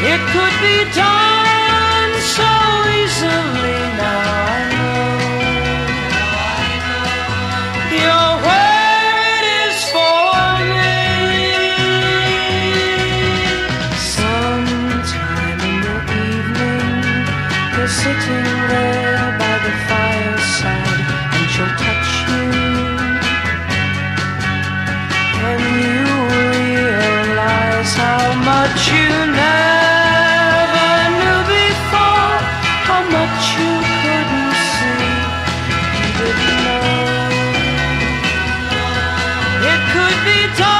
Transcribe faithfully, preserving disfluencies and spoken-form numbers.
It could be done so easily now. I know you're where it is for me. Sometime in the evening, you're sitting there by the fireside, and she'll touch you, and you realize how much you never knew before, how much you couldn't see, you didn't know. It could be done.